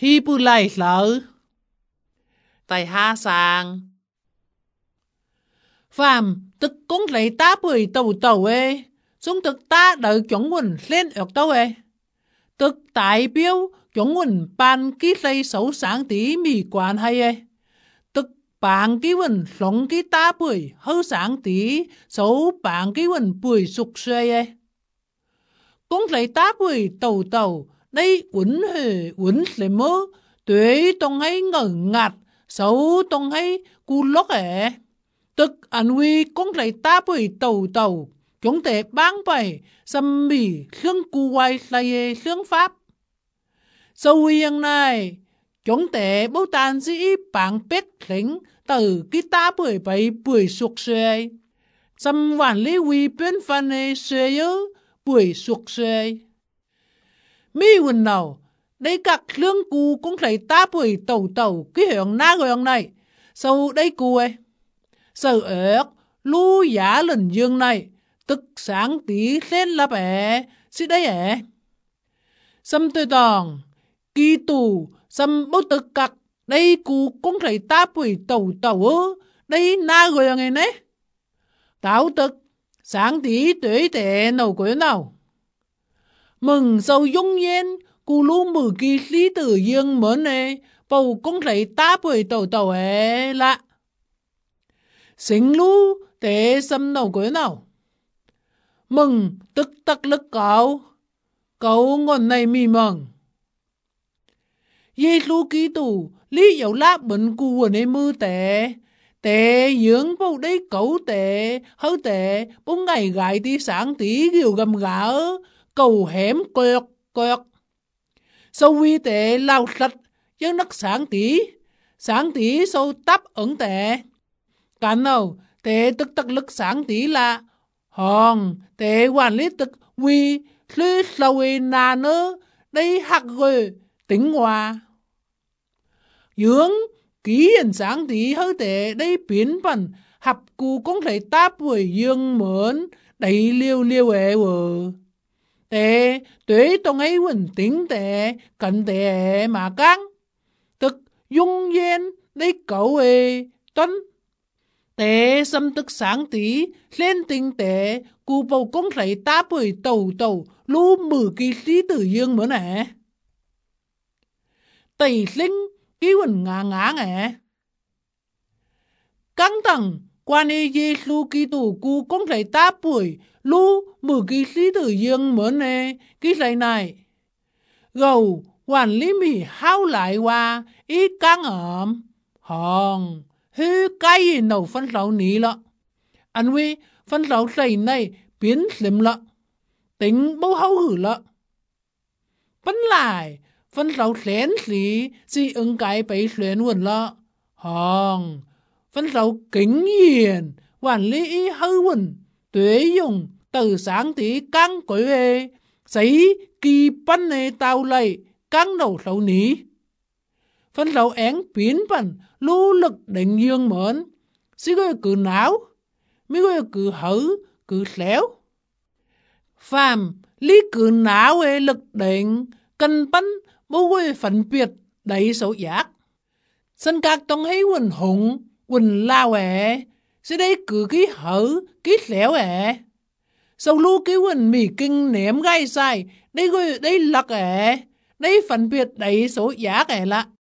hi bu lại lỡ tại ha sang phàm tức cũng lấy ta bưởi tàu tàu ấy chúng thực ta đợi chúng mình lên ở đâu ấy tức đại biểu chúng mình ban ký lấy xấu sáng tí mì quan hay ấy tức bạn ký mình sống ký ta bưởi hư sáng tí xấu bạn ký mình bưởi sụt xuê ấy cũng lấy ta bưởi tàu tàu đây uốn lấy mơ tuế tông hay ngờ ngạt xấu tông hay cu lốc ấy tức anh huy cũng lấy ta bưởi tàu tàu chúng ta bang bài xâm mì khương cu quay lại khương pháp sau hiện này chúng ta bố tàn sĩ bằng bếp lính từ cái ta bưởi bày bưởi sụt xuê xâm hoàn lý huy bên phần này xuê bưởi sụt xuê mi quần nào đây các lương cu cũng lấy ta bưởi tàu tàu cái hướng na hướng này sau đây cu ấy sợ ớt lưu giá lần dương này tức sáng tí lên là bẻ xí đấy ẻ xâm tôi tòng kỳ tù xâm bố tức cặc đây cụ cũng thấy ta bùi tàu tàu ơ đây na gọi ngày nế táo tức sáng tí tuế tệ nấu quế nào mừng sâu dung nhiên cụ lưu mử kỳ lý tử dương mớn nê bầu cũng thấy ta bùi tàu tàu ế lạ xính lưu tệ xâm nấu quế nào mừng tức tắc lực cậu ngon này mì mừng Giê-xu Kitô lý dẫu lá bệnh cù này mưa tệ dưỡng bầu đấy cậu tệ hớ tệ bông ngày gại tí sáng tí điều gầm gã cầu hẻm quẹt sau huy tệ lao sạch dân đất sáng tí sâu tắp ẩn tệ cả nào tệ tức tắc lực sáng tí là hòn tệ quản lý tức huy lý sâu nà nơ đây hạc rồi tính hòa dưỡng ký hình sáng tí hơi tệ đây biến phần hạp cụ cũng thấy táp với dương mớn đầy liêu ế vợ tệ tuế tông ấy quần tính tệ cận tệ mà căng tức dung dên đây cậu ế tuấn tệ xâm tức sáng tí lên tinh tệ cụ bầu cũng thấy táp với tàu lưu mử kỳ lý tử dương mớn nè tẩy linh ký quần ngã ngẹ căng thẳng quan hệ Giê-xu Kitô cụ cũng thấy ta bùi lưu mử kỳ lý tử dương mớn nè ký lấy này gầu quản lý mì hao lại qua ý căng ẩm hòn hư cái gì nấu phân rau ní lọ anh huy phân rau dày này biến slim lọ tính bố hao hử lọ vẫn lại phân rau xén xí ứng cái bấy xuyên quần lọ hòn phân rau kính hiền quản lý ý hư quần tuế dùng từ sáng tí căng cối về giấy kỳ bắn nê tao lầy căng đầu sâu ní phân rau én biến phần lưu lực định dương mớn xí gọi cứ náo mi gọi cứ hử cứ xéo phàm lý cứ náo về lực định cân bắn bố gọi phân biệt đầy xấu giác sân các tông ấy quần hùng quần lao xí đây cứ ký hử ký xéo sau lưu ký quần mì kinh ném gai sai đây gọi đây lật đây phân biệt đầy xấu giác là